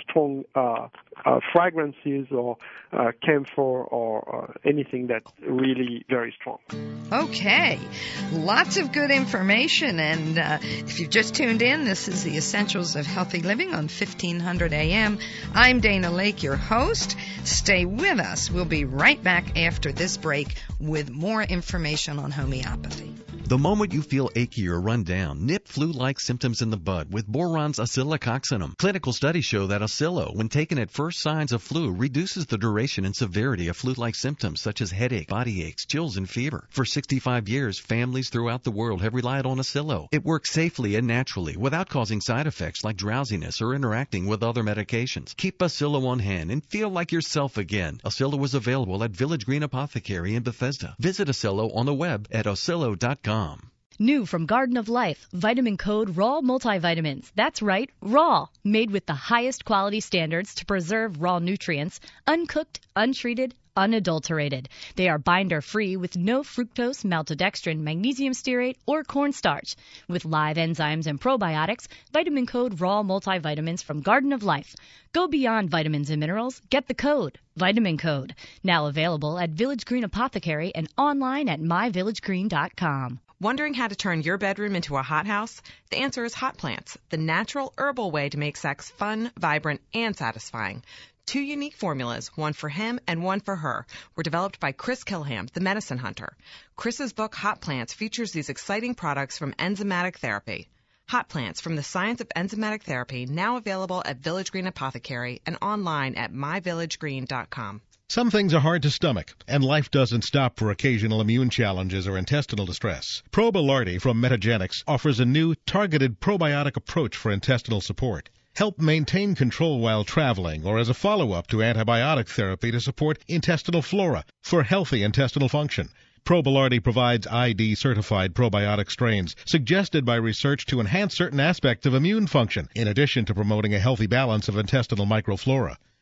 fragrances or camphor or anything that's really very strong. Okay, lots of good information. And if you've just tuned in, this is the Essentials of Healthy Living on 1500 AM. I'm Dana Lake, your host. Stay with us. We'll be right back after this break with more information on homeopathy. The moment you feel achy or run down, nip flu-like symptoms in the bud with Boron's oscillococcinum. Clinical studies show that Oscillo, when taken at first signs of flu, reduces the duration and severity of flu-like symptoms such as headache, body aches, chills, and fever. For 65 years, families throughout the world have relied on Oscillo. It works safely and naturally without causing side effects like drowsiness or interacting with other medications. Keep Oscillo on hand and feel like yourself again. Oscillo is available at Village Green Apothecary in Bethesda. Visit Oscillo on the web at oscillo.com. New from Garden of Life, Vitamin Code Raw Multivitamins. That's right, raw. Made with the highest quality standards to preserve raw nutrients, uncooked, untreated, unadulterated. They are binder-free with no fructose, maltodextrin, magnesium stearate, or cornstarch. With live enzymes and probiotics, Vitamin Code Raw Multivitamins from Garden of Life. Go beyond vitamins and minerals. Get the code. Vitamin Code. Now available at Village Green Apothecary and online at myvillagegreen.com. Wondering how to turn your bedroom into a hothouse? The answer is hot plants, the natural herbal way to make sex fun, vibrant, and satisfying. 2 unique formulas, one for him and one for her, were developed by Chris Kilham, the medicine hunter. Chris's book, Hot Plants, features these exciting products from enzymatic therapy. Hot Plants from the Science of Enzymatic Therapy, now available at Village Green Apothecary and online at myvillagegreen.com. Some things are hard to stomach, and life doesn't stop for occasional immune challenges or intestinal distress. Probilardi from Metagenics offers a new, targeted probiotic approach for intestinal support. Help maintain control while traveling or as a follow-up to antibiotic therapy to support intestinal flora for healthy intestinal function. Probilardi provides ID-certified probiotic strains suggested by research to enhance certain aspects of immune function, in addition to promoting a healthy balance of intestinal microflora.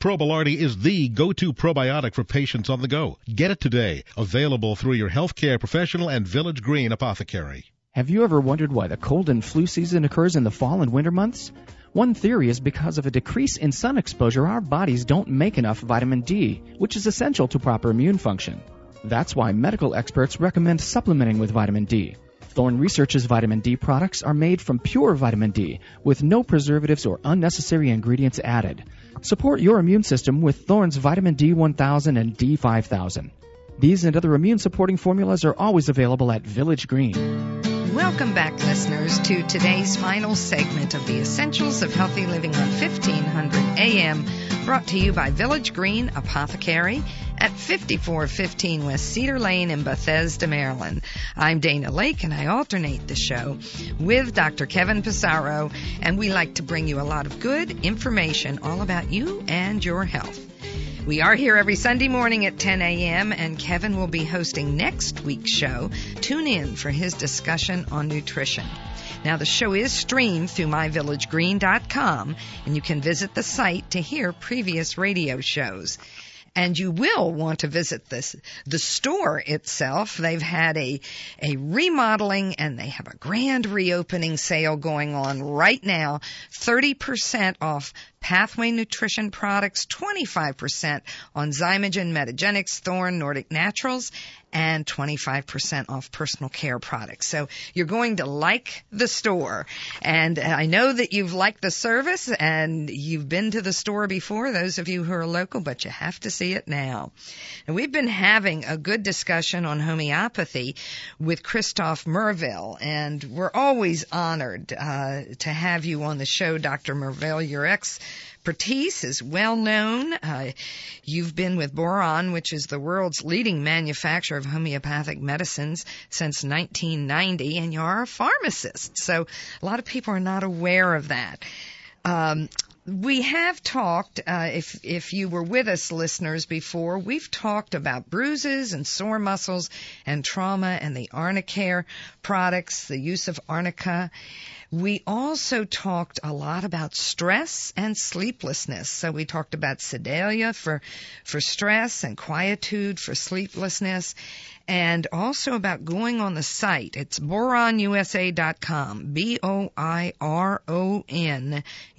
Probilardi is the go-to probiotic for patients on the go. Get it today. Available through your healthcare professional and Village Green apothecary. Have you ever wondered why the cold and flu season occurs in the fall and winter months? One theory is because of a decrease in sun exposure, our bodies don't make enough vitamin D, which is essential to proper immune function. That's why medical experts recommend supplementing with vitamin D. Thorne Research's vitamin D products are made from pure vitamin D with no preservatives or unnecessary ingredients added. Support your immune system with Thorne's vitamin D1000 and D5000. These and other immune-supporting formulas are always available at Village Green. Welcome back, listeners, to today's final segment of the Essentials of Healthy Living on 1500 AM, brought to you by Village Green Apothecary at 5415 West Cedar Lane in Bethesda, Maryland. I'm Dana Lake, and I alternate the show with Dr. Kevin Pissarro, and we like to bring you a lot of good information all about you and your health. We are here every Sunday morning at 10 a.m., and Kevin will be hosting next week's show. Tune in for his discussion on nutrition. Now, the show is streamed through myvillagegreen.com, and you can visit the site to hear previous radio shows. And you will want to visit the store itself. They've had a remodeling, and they have a grand reopening sale going on right now. 30% off Pathway Nutrition products, 25% on Zymogen, Metagenics, Thorne, Nordic Naturals, and 25% off personal care products. So you're going to like the store. And I know that you've liked the service and you've been to the store before, those of you who are local, but you have to see it now. And we've been having a good discussion on homeopathy with Christophe Merville, and we're always honored to have you on the show, Dr. Merville. Your expertise is well known. You've been with Boron, which is the world's leading manufacturer of homeopathic medicines since 1990, and you're a pharmacist. So a lot of people are not aware of that. We have talked, if you were with us, listeners, before, we've talked about bruises and sore muscles and trauma and the Arnicare products, the use of Arnica. We also talked a lot about stress and sleeplessness. So we talked about Sedalia for stress and Quietude for sleeplessness, and also about going on the site. It's boronusa.com, BOIRON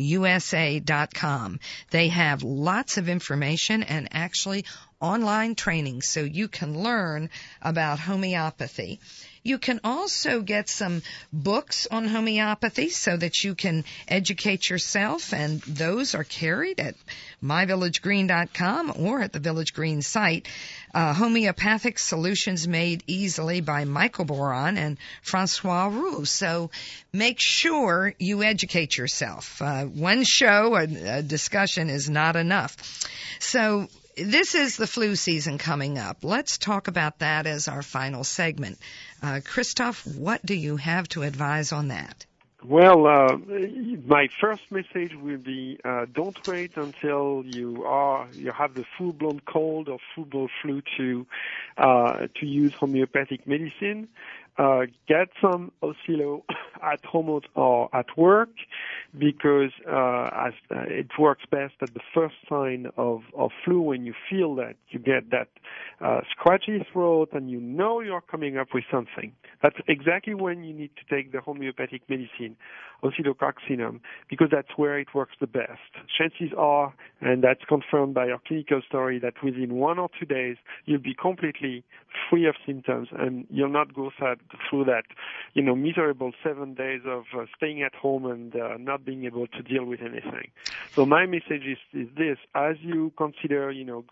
USA.com. They have lots of information and actually online training so you can learn about homeopathy. You can also get some books on homeopathy so that you can educate yourself, and those are carried at myvillagegreen.com or at the Village Green site. Homeopathic Solutions Made Easily by Michael Boron and Francois Roux. So make sure you educate yourself. One show, a discussion is not enough. So this is the flu season coming up. Let's talk about that as our final segment. Christophe, what do you have to advise on that? Well, my first message will be don't wait until you have the full-blown cold or full-blown flu to use homeopathic medicine. Get some Oscillo at home or at work, because it works best at the first sign of flu, when you feel that you get that scratchy throat and you know you're coming up with something. That's exactly when you need to take the homeopathic medicine, Oscillococcinum, because that's where it works the best. Chances are, and that's confirmed by our clinical story, that within 1 or 2 days you'll be completely free of symptoms, and you'll not go through that, miserable 7 days of staying at home and not being able to deal with anything. So my message is this: as you consider,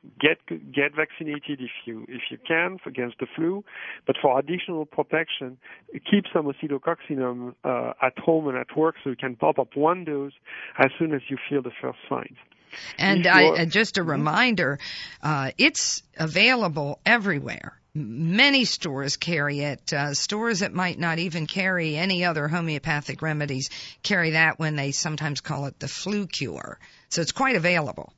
get vaccinated if you can against the flu, but for additional protection, keep some Oscillococcinum at home and at work, so you can pop up one dose as soon as you feel the first signs. And just a reminder, it's available everywhere. Many stores carry it. Stores that might not even carry any other homeopathic remedies carry that when they sometimes call it the flu cure. So it's quite available.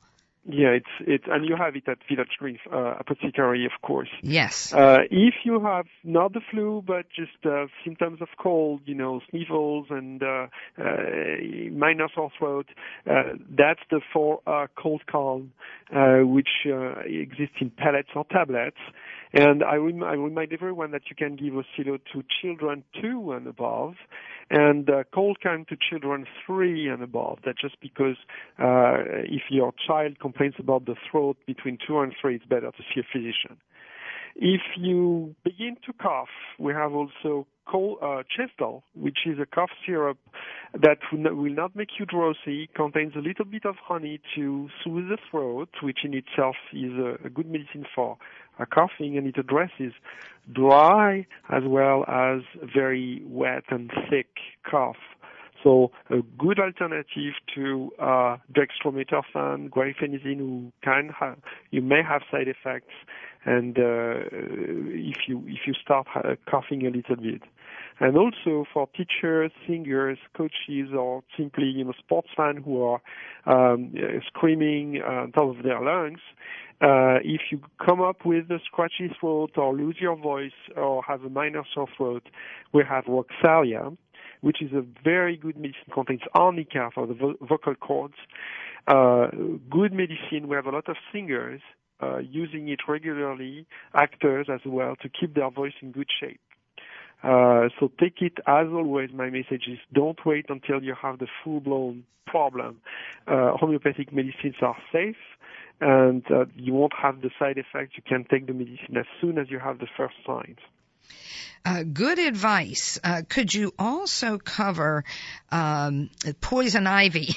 Yeah, and you have it at Village Green Apothecary, of course. Yes. If you have not the flu, but just symptoms of cold, sniffles and minor sore throat, that's the Cold Calm, which exists in pellets or tablets. And I remind everyone that you can give Oscillo to children 2 and above, and Cold Calm to children 3 and above. That's just because if your child complains about the throat between 2 and 3, it's better to see a physician. If you begin to cough, we have also Chestal, which is a cough syrup that will not make you drowsy, contains a little bit of honey to soothe the throat, which in itself is a good medicine for coughing, and it addresses dry as well as very wet and thick cough. So a good alternative to dextromethorphan, guaifenesin, you may have side effects, and if you start coughing a little bit. And also for teachers, singers, coaches, or simply sports fans who are screaming on top of their lungs, if you come up with a scratchy throat or lose your voice or have a minor sore throat, we have Roxalia, which is a very good medicine, contains arnica for the vocal cords. Good medicine. We have a lot of singers using it regularly, actors as well, to keep their voice in good shape. So take it, as always, my message is don't wait until you have the full-blown problem. Homeopathic medicines are safe, and you won't have the side effects. You can take the medicine as soon as you have the first signs. Good advice. Could you also cover poison ivy?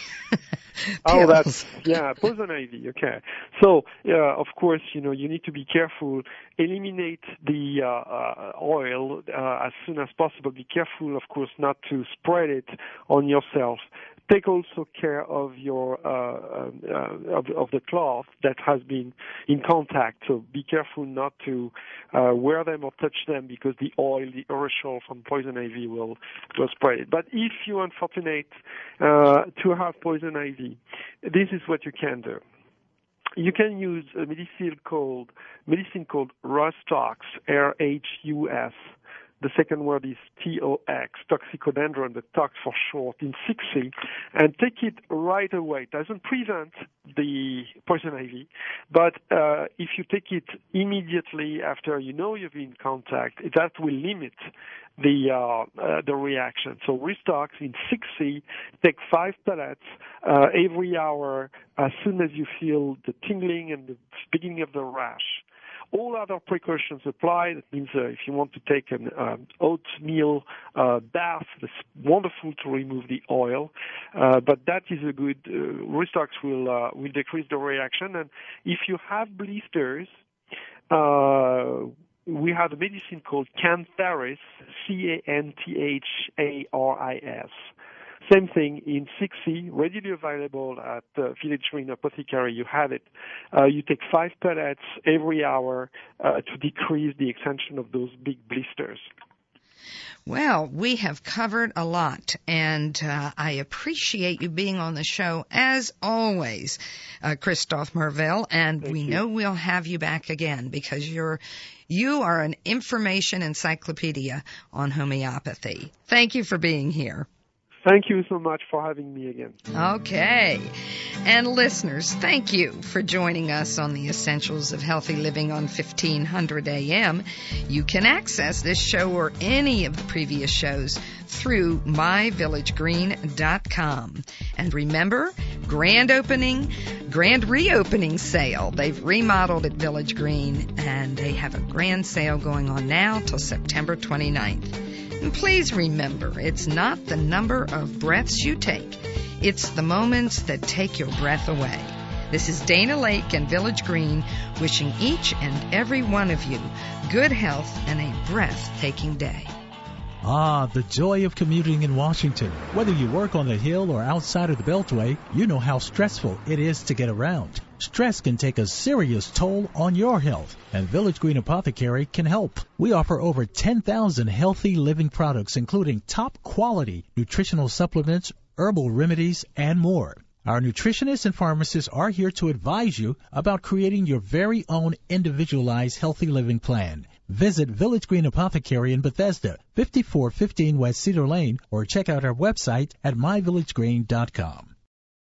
Poison ivy. Okay. So, of course, you need to be careful. Eliminate the oil as soon as possible. Be careful, of course, not to spread it on yourself. Take also care of your of the cloth that has been in contact. So be careful not to wear them or touch them, because the oil, the aerosol from poison ivy will spread it. But if you're unfortunate to have poison ivy, this is what you can do. You can use a medicine called Rustox, RHUS. The second word is TOX, toxicodendron, the tox for short, in 6C, and take it right away. It doesn't prevent the poison ivy, but if you take it immediately after you've been in contact, that will limit the reaction. So Rustox in 6C, take 5 pellets every hour as soon as you feel the tingling and the beginning of the rash. All other precautions apply. That means if you want to take an oatmeal bath, it's wonderful to remove the oil. But that is a good. Rustox will decrease the reaction. And if you have blisters, we have a medicine called Cantharis, Cantharis. Same thing in 6C, readily available at Village Green Apothecary. You have it. You take 5 pellets every hour to decrease the extension of those big blisters. Well, we have covered a lot, and I appreciate you being on the show, as always, Christophe Merville, and we know we'll have you back again, because you are an information encyclopedia on homeopathy. Thank you for being here. Thank you so much for having me again. Okay. And listeners, thank you for joining us on the Essentials of Healthy Living on 1500 AM. You can access this show or any of the previous shows through myvillagegreen.com. And remember, grand reopening sale. They've remodeled at Village Green, and they have a grand sale going on now till September 29th. And please remember, it's not the number of breaths you take, it's the moments that take your breath away. This is Dana Lake and Village Green wishing each and every one of you good health and a breathtaking day. Ah, the joy of commuting in Washington. Whether you work on the Hill or outside of the Beltway, you know how stressful it is to get around. Stress can take a serious toll on your health, and Village Green Apothecary can help. We offer over 10,000 healthy living products, including top quality nutritional supplements, herbal remedies, and more. Our nutritionists and pharmacists are here to advise you about creating your very own individualized healthy living plan. Visit Village Green Apothecary in Bethesda, 5415 West Cedar Lane, or check out our website at myvillagegreen.com.